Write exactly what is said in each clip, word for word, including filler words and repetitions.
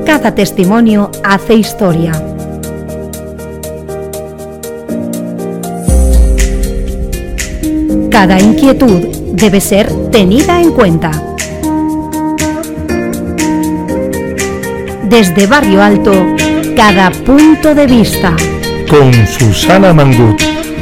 Cada testimonio hace historia. Cada inquietud debe ser tenida en cuenta. Desde Barrio Alto, cada punto de vista. Con Susana Mangut.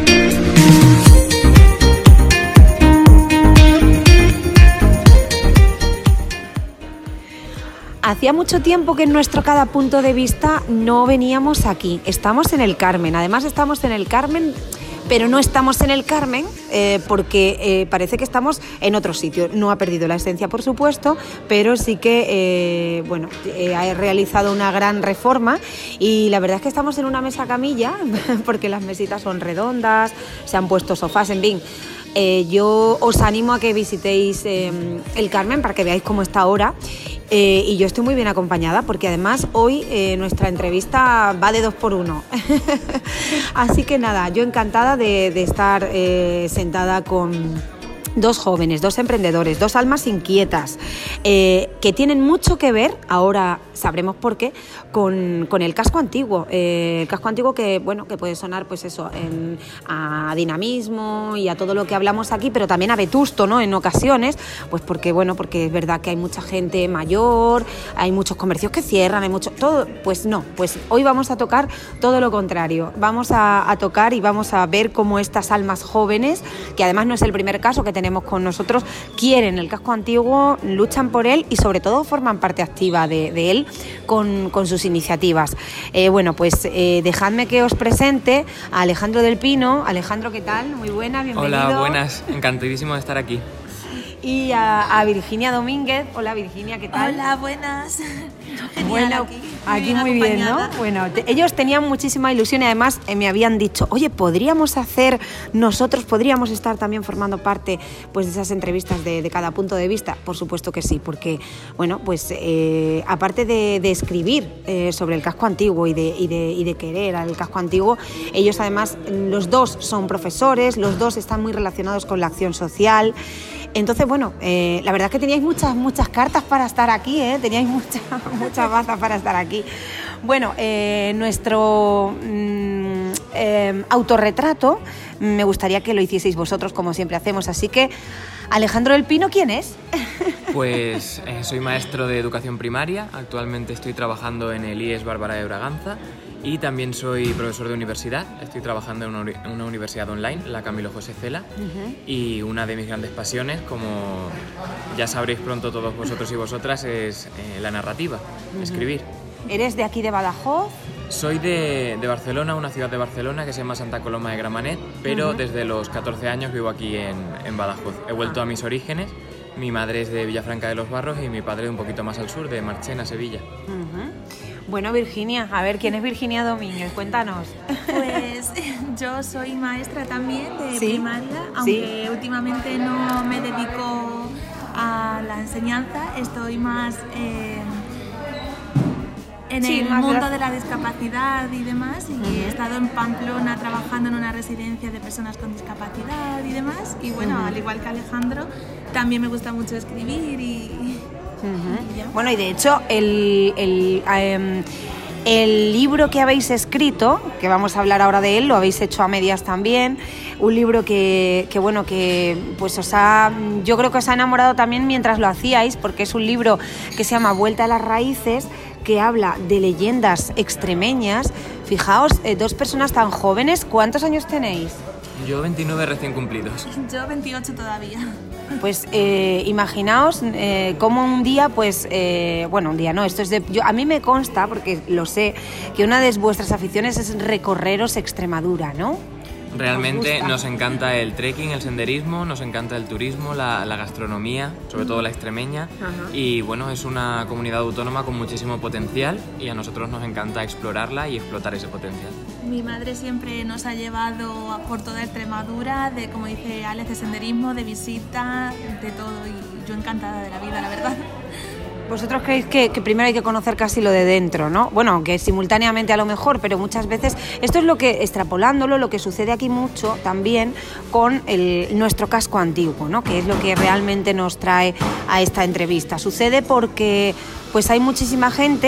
Hacía mucho tiempo que en nuestro Cada Punto de Vista no veníamos aquí. Estamos en el Carmen. Además estamos en el Carmen, pero no estamos en el Carmen eh, porque eh, parece que estamos en otro sitio. No ha perdido la esencia, por supuesto, pero sí que eh, bueno, eh, ha realizado una gran reforma y la verdad es que estamos en una mesa camilla porque las mesitas son redondas, se han puesto sofás, en fin. Eh, yo os animo a que visitéis eh, el Carmen para que veáis cómo está ahora. Eh, y yo estoy muy bien acompañada porque además hoy eh, nuestra entrevista va de dos por uno. Así que nada, yo encantada de, de estar eh, sentada con dos jóvenes, dos emprendedores, dos almas inquietas eh, que tienen mucho que ver, ahora sabremos por qué, con, con el casco antiguo. Eh, el casco antiguo que, bueno, que puede sonar pues eso, en, a dinamismo y a todo lo que hablamos aquí, pero también a vetusto, ¿no? En ocasiones, pues porque, bueno, porque es verdad que hay mucha gente mayor, hay muchos comercios que cierran, hay mucho, todo, pues no, pues hoy vamos a tocar todo lo contrario. Vamos a, a tocar y vamos a ver cómo estas almas jóvenes, que además no es el primer caso que tenemos tenemos con nosotros, quieren el casco antiguo, luchan por él y sobre todo forman parte activa de, de él con, con sus iniciativas. Eh, bueno, pues eh, dejadme que os presente a Alejandro del Pino. Alejandro, ¿qué tal? Muy buena, bienvenido. Hola, buenas, encantadísimo de estar aquí. Y a, a Virginia Domínguez. Hola Virginia, ¿qué tal? Hola, buenas. Genial, bueno, aquí, aquí muy bien, ¿no? Bueno, te, ellos tenían muchísima ilusión y además eh, me habían dicho, oye, podríamos hacer, nosotros podríamos estar también formando parte pues de esas entrevistas de, de Cada Punto de Vista. Por supuesto que sí, porque, bueno, pues eh, aparte de, de escribir eh, sobre el casco antiguo y de, y, de, y de querer al casco antiguo, ellos además, los dos son profesores, los dos están muy relacionados con la acción social. Entonces, bueno, eh, la verdad es que teníais muchas, muchas cartas para estar aquí, ¿eh? Teníais muchas, muchas bazas para estar aquí. Bueno, eh, nuestro mm, eh, autorretrato me gustaría que lo hicieseis vosotros, como siempre hacemos. Así que, Alejandro del Pino, ¿quién es? Pues eh, soy maestro de educación primaria. Actualmente estoy trabajando en el I E S Bárbara de Braganza. Y también soy profesor de universidad, estoy trabajando en una, en una universidad online, la Camilo José Cela, uh-huh. Y una de mis grandes pasiones, como ya sabréis pronto todos vosotros y vosotras, es eh, la narrativa, uh-huh. Escribir. ¿Eres de aquí de Badajoz? Soy de, de Barcelona, una ciudad de Barcelona que se llama Santa Coloma de Gramenet, pero uh-huh. Desde los catorce años vivo aquí en, en Badajoz. He vuelto uh-huh. a mis orígenes. Mi madre es de Villafranca de los Barros y mi padre de un poquito más al sur, de Marchena, Sevilla. Uh-huh. Bueno, Virginia, a ver, ¿quién es Virginia Domínguez? Cuéntanos. Pues yo soy maestra también de ¿Sí? primaria, aunque ¿Sí? últimamente no me dedico a la enseñanza, estoy más eh, en sí, el más mundo gra- de la discapacidad y demás, y uh-huh. He estado en Pamplona trabajando en una residencia de personas con discapacidad y demás, y bueno, uh-huh. Al igual que Alejandro, también me gusta mucho escribir y... Uh-huh. Bueno, y de hecho el, el, um, el libro que habéis escrito, que vamos a hablar ahora de él, lo habéis hecho a medias también, un libro que, que bueno, que pues os ha, yo creo que os ha enamorado también mientras lo hacíais, porque es un libro que se llama Vuelta a las Raíces, que habla de leyendas extremeñas. Fijaos, eh, dos personas tan jóvenes, ¿cuántos años tenéis? Yo veintinueve recién cumplidos. Yo veintiocho todavía. Pues eh, imaginaos eh, cómo un día, pues, eh, bueno, un día no, esto es de, yo, a mí me consta, porque lo sé, que una de vuestras aficiones es recorreros Extremadura, ¿no? Realmente nos, nos encanta el trekking, el senderismo, nos encanta el turismo, la, la gastronomía, sobre todo la extremeña. Uh-huh. Y bueno, es una comunidad autónoma con muchísimo potencial y a nosotros nos encanta explorarla y explotar ese potencial. Mi madre siempre nos ha llevado por toda Extremadura, de, como dice Alex, de senderismo, de visita, de todo, y yo encantada de la vida, la verdad. Vosotros creéis que, que primero hay que conocer casi lo de dentro, ¿no? Bueno, aunque simultáneamente a lo mejor, pero muchas veces esto es lo que, extrapolándolo, lo que sucede aquí mucho también con el, nuestro casco antiguo, ¿no? Que es lo que realmente nos trae a esta entrevista. Sucede porque pues hay muchísima gente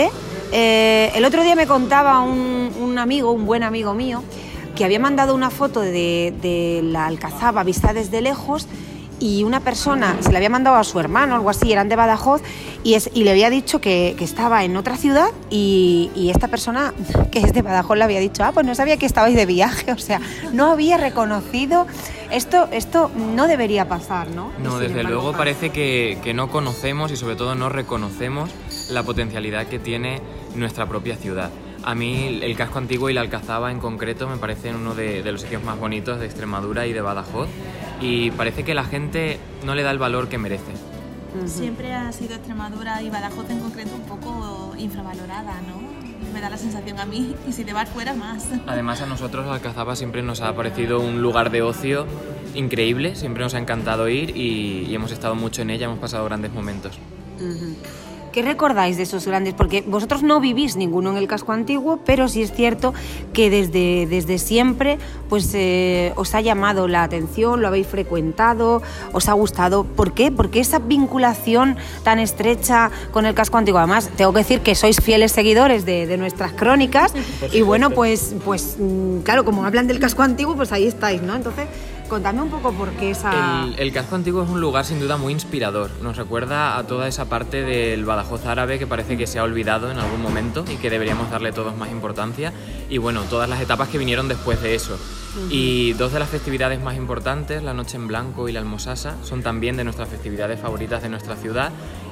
Eh, el otro día me contaba un, un amigo, un buen amigo mío, que había mandado una foto de, de la Alcazaba vista desde lejos, y una persona se le había mandado a su hermano, algo así, eran de Badajoz, y, es, y le había dicho que, que estaba en otra ciudad, y, y esta persona, que es de Badajoz, le había dicho, ah, pues no sabía que estabais de viaje, o sea, no había reconocido. Esto, esto no debería pasar, ¿no? No, desde luego parece que, que no conocemos y sobre todo no reconocemos la potencialidad que tiene nuestra propia ciudad. A mí el casco antiguo y la Alcazaba en concreto me parecen uno de, de los sitios más bonitos de Extremadura y de Badajoz, y parece que la gente no le da el valor que merece. Uh-huh. Siempre ha sido Extremadura y Badajoz en concreto un poco infravalorada, ¿no? Me da la sensación a mí, y si te vas fuera más. Además, a nosotros la Alcazaba siempre nos ha parecido un lugar de ocio increíble, siempre nos ha encantado ir y, y hemos estado mucho en ella, hemos pasado grandes momentos. Uh-huh. ¿Qué recordáis de esos grandes? Porque vosotros no vivís ninguno en el casco antiguo, pero sí es cierto que desde, desde siempre pues, eh, os ha llamado la atención, lo habéis frecuentado, os ha gustado. ¿Por qué? Porque esa vinculación tan estrecha con el casco antiguo. Además, tengo que decir que sois fieles seguidores de, de nuestras crónicas y bueno, pues, pues claro, como hablan del casco antiguo, pues ahí estáis, ¿no? Entonces, contadme un poco por qué esa... El, el casco antiguo es un lugar sin duda muy inspirador. Nos recuerda a toda esa parte del Badajoz árabe que parece que se ha olvidado en algún momento y que deberíamos darle todos más importancia. Y bueno, todas las etapas que vinieron después de eso. Uh-huh. Y dos de las festividades más importantes, la Noche en Blanco y la Almosasa, son también de nuestras festividades favoritas de nuestra ciudad.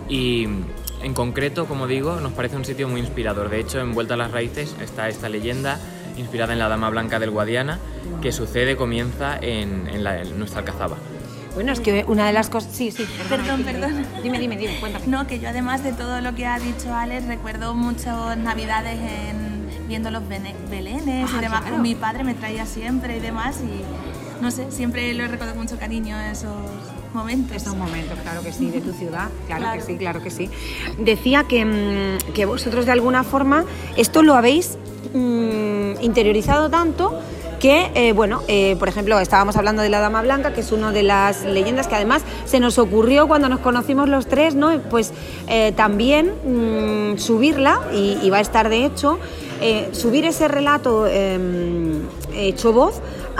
Y en concreto, como digo, nos parece un sitio muy inspirador. De hecho, en Vuelta a las Raíces está esta leyenda inspirada en la Dama Blanca del Guadiana, que sucede, comienza en, en, la, en nuestra Alcazaba. Bueno, es que una de las cosas... Sí, sí. Perdón, perdón. Dime, dime, dime, cuéntame. No, que yo además de todo lo que ha dicho Alex, recuerdo muchas navidades en, viendo los belenes ah, y demás. Claro. Mi padre me traía siempre y demás, y no sé, siempre lo recuerdo con mucho cariño esos momentos. Esos momentos, claro que sí, de tu ciudad, claro, claro. que sí, claro que sí. Decía que, que vosotros de alguna forma esto lo habéis mmm, interiorizado tanto que, eh, bueno, eh, por ejemplo, estábamos hablando de la Dama Blanca, que es una de las leyendas que además se nos ocurrió cuando nos conocimos los tres, ¿no? Pues eh, también mmm, subirla, y, y va a estar de hecho, eh, subir ese relato eh, hecho voz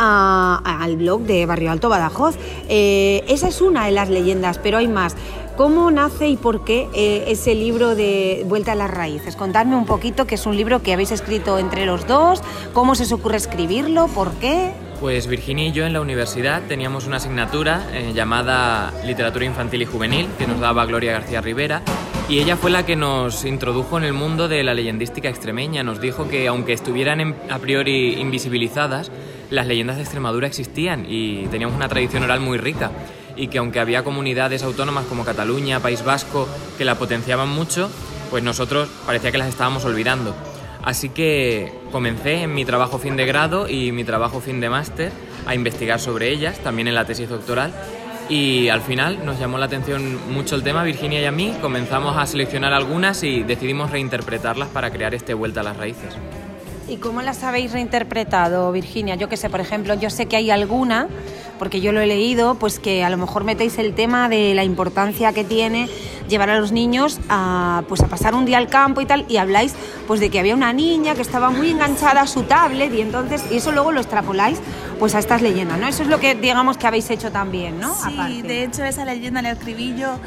a, a, al blog de Barrio Alto Badajoz. Eh, esa es una de las leyendas, pero hay más. ¿Cómo nace y por qué eh, ese libro de Vuelta a las Raíces? Contadme un poquito, que es un libro que habéis escrito entre los dos, ¿cómo se os ocurre escribirlo? ¿Por qué? Pues Virginia y yo en la universidad teníamos una asignatura eh, llamada Literatura Infantil y Juvenil, que nos daba Gloria García Rivera, y ella fue la que nos introdujo en el mundo de la leyendística extremeña. Nos dijo que aunque estuvieran en, a priori invisibilizadas, las leyendas de Extremadura existían y teníamos una tradición oral muy rica, y que aunque había comunidades autónomas como Cataluña, País Vasco, que la potenciaban mucho, pues nosotros parecía que las estábamos olvidando. Así que comencé en mi trabajo fin de grado y mi trabajo fin de máster a investigar sobre ellas, también en la tesis doctoral, y al final nos llamó la atención mucho el tema, Virginia y a mí, comenzamos a seleccionar algunas y decidimos reinterpretarlas para crear este Vuelta a las Raíces. ¿Y cómo las habéis reinterpretado, Virginia? Yo que sé, por ejemplo, yo sé que hay alguna, porque yo lo he leído, pues que a lo mejor metéis el tema de la importancia que tiene llevar a los niños a, pues a pasar un día al campo y tal, y habláis pues de que había una niña que estaba muy enganchada a su tablet, y entonces y eso luego lo extrapoláis pues a estas leyendas, ¿no? Eso es lo que digamos que habéis hecho también, ¿no? Sí, aparte. De hecho esa leyenda la escribí yo,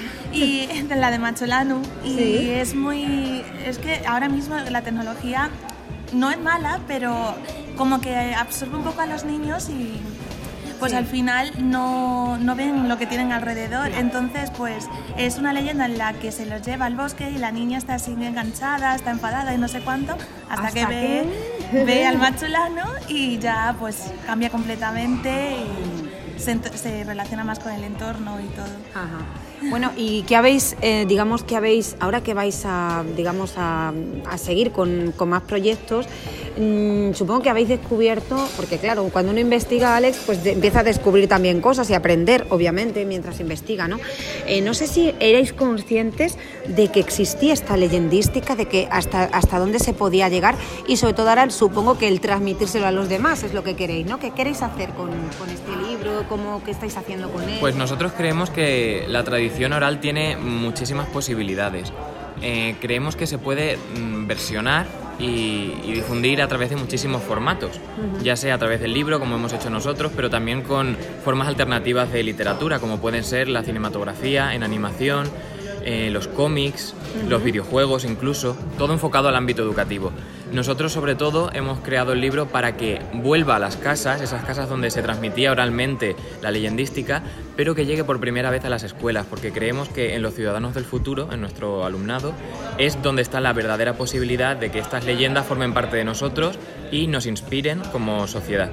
y de la de Macholanu, y ¿sí? Es muy... es que ahora mismo la tecnología no es mala, pero como que absorbe un poco a los niños y pues sí. Al final no, no ven lo que tienen alrededor. Entonces pues es una leyenda en la que se los lleva al bosque y la niña está así enganchada, está enfadada y no sé cuánto, hasta, ¿Hasta que ve, que... ve al Macholanu y ya pues cambia completamente y se, se relaciona más con el entorno y todo. Ajá. Bueno, ¿y qué habéis, eh, digamos que habéis, ahora que vais a, digamos, a, a seguir con, con más proyectos, mmm, supongo que habéis descubierto, porque claro, cuando uno investiga, Alex, pues de, empieza a descubrir también cosas y aprender, obviamente, mientras investiga, ¿no? Eh, no sé si erais conscientes de que existía esta leyendística, de que hasta, hasta dónde se podía llegar, y sobre todo ahora supongo que el transmitírselo a los demás es lo que queréis, ¿no? ¿Qué queréis hacer con, con este libro? ¿Cómo, qué estáis haciendo con él? Pues nosotros creemos que la tradición oral tiene muchísimas posibilidades. eh, creemos que se puede mm, versionar y, y difundir a través de muchísimos formatos, uh-huh. ya sea a través del libro, como hemos hecho nosotros, pero también con formas alternativas de literatura, como pueden ser la cinematografía, en animación, eh, los cómics, uh-huh. los videojuegos incluso, todo enfocado al ámbito educativo. Nosotros, sobre todo, hemos creado el libro para que vuelva a las casas, esas casas donde se transmitía oralmente la leyendística, pero que llegue por primera vez a las escuelas, porque creemos que en los ciudadanos del futuro, en nuestro alumnado, es donde está la verdadera posibilidad de que estas leyendas formen parte de nosotros y nos inspiren como sociedad.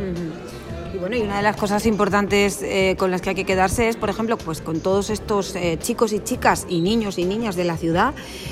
Y bueno, y una de las cosas importantes eh, con las que hay que quedarse es, por ejemplo, pues con todos estos eh, chicos y chicas y niños y niñas de la ciudad,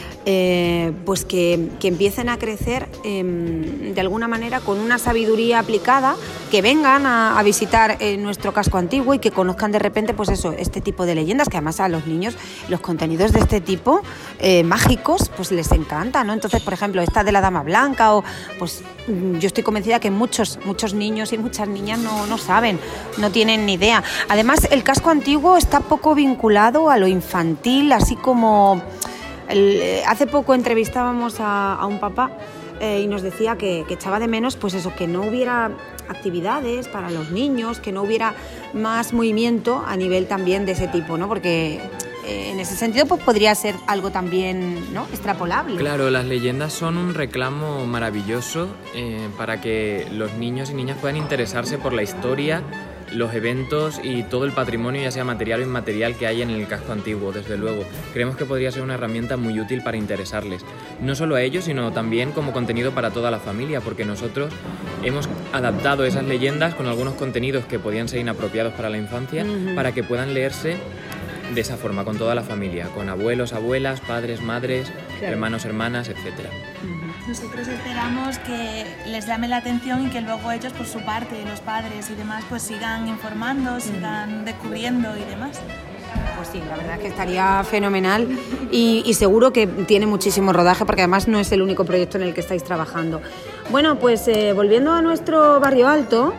Eh, pues que, que empiecen a crecer eh, de alguna manera con una sabiduría aplicada, que vengan a, a visitar eh, nuestro casco antiguo y que conozcan de repente pues eso, este tipo de leyendas, que además a los niños los contenidos de este tipo eh, mágicos pues les encanta, ¿no? Entonces, por ejemplo, esta de la Dama Blanca, o pues yo estoy convencida que muchos, muchos niños y muchas niñas no, no saben, no tienen ni idea. Además, el casco antiguo está poco vinculado a lo infantil, así como... El, hace poco entrevistábamos a, a un papá eh, y nos decía que, que echaba de menos pues eso, que no hubiera actividades para los niños, que no hubiera más movimiento a nivel también de ese tipo, ¿no? Porque eh, en ese sentido pues podría ser algo también, ¿no?, extrapolable. Claro, las leyendas son un reclamo maravilloso eh, para que los niños y niñas puedan interesarse por la historia, los eventos y todo el patrimonio, ya sea material o inmaterial, que hay en el casco antiguo, desde luego. Creemos que podría ser una herramienta muy útil para interesarles, no solo a ellos, sino también como contenido para toda la familia, porque nosotros hemos adaptado esas leyendas con algunos contenidos que podían ser inapropiados para la infancia, uh-huh. para que puedan leerse de esa forma, con toda la familia, con abuelos, abuelas, padres, madres, claro. hermanos, hermanas, etcétera. Uh-huh. Nosotros esperamos que les llame la atención y que luego ellos, por su parte, los padres y demás, pues sigan informando, sigan descubriendo y demás. Pues sí, la verdad es que estaría fenomenal y, y seguro que tiene muchísimo rodaje, porque además no es el único proyecto en el que estáis trabajando. Bueno, pues eh, volviendo a nuestro barrio alto,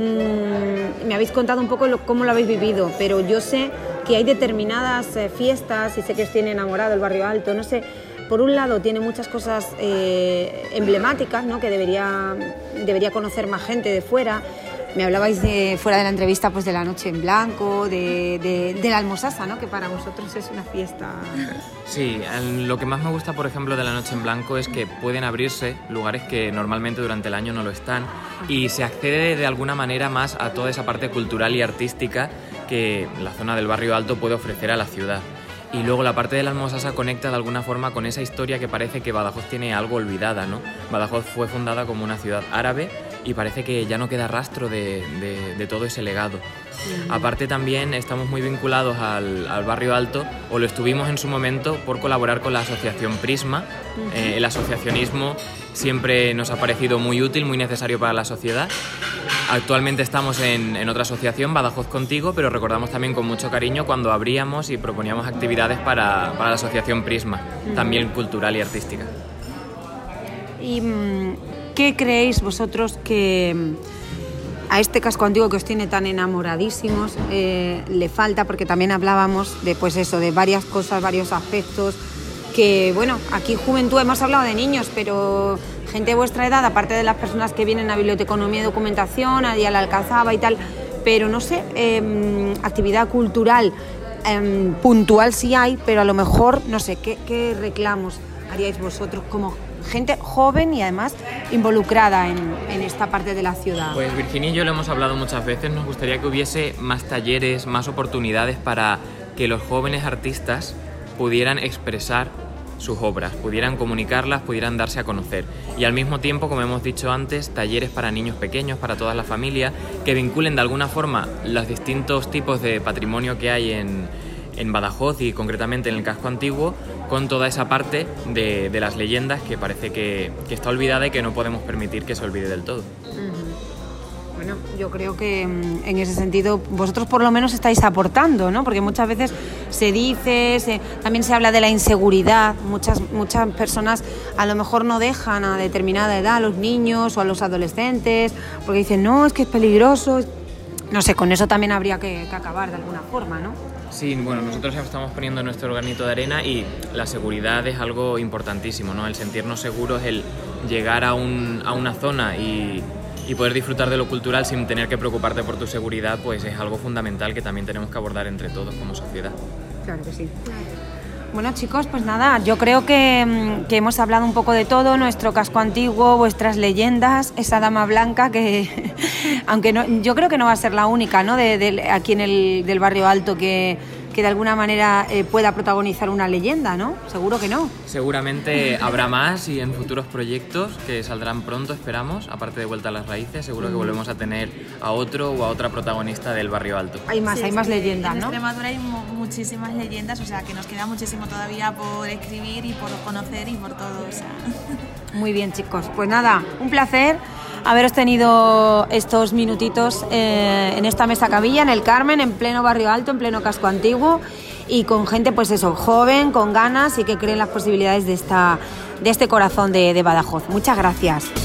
mmm, me habéis contado un poco lo, cómo lo habéis vivido, pero yo sé que hay determinadas eh, fiestas, y sé que os tiene enamorado el barrio alto, no sé. Por un lado tiene muchas cosas eh, emblemáticas, ¿no?, que debería, debería conocer más gente de fuera. Me hablabais de, fuera de la entrevista, pues de la Noche en Blanco, de, de, de la Almosasa, ¿no?, que para vosotros es una fiesta. Sí, lo que más me gusta, por ejemplo, de la Noche en Blanco es que pueden abrirse lugares que normalmente durante el año no lo están, y se accede de alguna manera más a toda esa parte cultural y artística que la zona del barrio alto puede ofrecer a la ciudad. Y luego la parte de la Almosasa conecta de alguna forma con esa historia que parece que Badajoz tiene algo olvidada, ¿no? Badajoz fue fundada como una ciudad árabe y parece que ya no queda rastro de, de, de todo ese legado. Uh-huh. Aparte también estamos muy vinculados al, al barrio alto, o lo estuvimos en su momento por colaborar con la asociación Prisma. Uh-huh. Eh, el asociacionismo siempre nos ha parecido muy útil, muy necesario para la sociedad. Actualmente estamos en, en otra asociación, Badajoz Contigo, pero recordamos también con mucho cariño cuando abríamos y proponíamos actividades para, para la asociación Prisma, uh-huh. también cultural y artística. ¿Y qué creéis vosotros que a este casco antiguo que os tiene tan enamoradísimos eh, le falta? Porque también hablábamos de, pues eso, de varias cosas, varios aspectos, que bueno, aquí Juventud hemos hablado de niños, pero gente de vuestra edad, aparte de las personas que vienen a Biblioteconomía y Documentación, a Día la Alcazaba y tal, pero no sé, eh, actividad cultural eh, puntual sí hay, pero a lo mejor, no sé, ¿qué, qué reclamos haríais vosotros como gente joven y además involucrada en, en esta parte de la ciudad? Pues Virginia y yo lo hemos hablado muchas veces, nos gustaría que hubiese más talleres, más oportunidades para que los jóvenes artistas pudieran expresar sus obras, pudieran comunicarlas, pudieran darse a conocer. Y al mismo tiempo, como hemos dicho antes, talleres para niños pequeños, para toda la familia, que vinculen de alguna forma los distintos tipos de patrimonio que hay en, en Badajoz y concretamente en el casco antiguo, con toda esa parte de, de las leyendas que parece que, que está olvidada y que no podemos permitir que se olvide del todo. Bueno, yo creo que en ese sentido vosotros por lo menos estáis aportando, ¿no? Porque muchas veces se dice, se, también se habla de la inseguridad. Muchas, muchas personas a lo mejor no dejan a determinada edad a los niños o a los adolescentes porque dicen, no, es que es peligroso. No sé, con eso también habría que, que acabar de alguna forma, ¿no? Sí, bueno, nosotros estamos poniendo nuestro granito de arena y la seguridad es algo importantísimo, ¿no? El sentirnos seguros, el llegar a, un, a una zona y, y poder disfrutar de lo cultural sin tener que preocuparte por tu seguridad, pues es algo fundamental que también tenemos que abordar entre todos como sociedad. Claro que sí. Bueno, chicos, pues nada, yo creo que, que hemos hablado un poco de todo, nuestro casco antiguo, vuestras leyendas, esa dama blanca que, aunque no, yo creo que no va a ser la única, ¿no?, de, de, aquí en el del Barrio Alto que, que de alguna manera eh, pueda protagonizar una leyenda, ¿no? Seguro que no. Seguramente habrá más y en futuros proyectos que saldrán pronto, esperamos, aparte de Vuelta a las Raíces, seguro que volvemos a tener a otro o a otra protagonista del Barrio Alto. Hay más, sí, hay más leyendas, en ¿no? En Extremadura hay muchísimas leyendas, o sea, que nos queda muchísimo todavía por escribir y por conocer y por todo, o sea. Muy bien, chicos. Pues nada, un placer haberos tenido estos minutitos eh, en esta mesa cabilla, en el Carmen, en pleno Barrio Alto, en pleno casco antiguo y con gente, pues eso, joven, con ganas y que cree en las posibilidades de, esta, de este corazón de, de Badajoz. Muchas gracias.